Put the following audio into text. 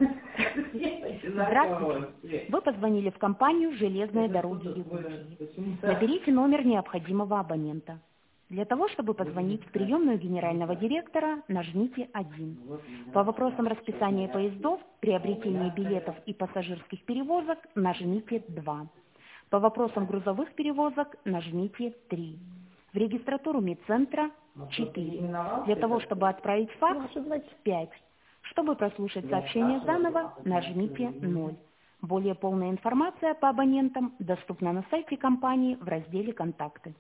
Здравствуйте. Вы позвонили в компанию «Железные дороги Якутии». Наберите номер необходимого абонента. Для того, чтобы позвонить в приемную генерального директора, нажмите 1. По вопросам расписания поездов, приобретения билетов и пассажирских перевозок нажмите 2. По вопросам грузовых перевозок нажмите 3. В регистратуру медцентра 4. Для того, чтобы отправить факс 5. Чтобы прослушать сообщение заново, нажмите 0. Более полная информация по абонентам доступна на сайте компании в разделе «Контакты».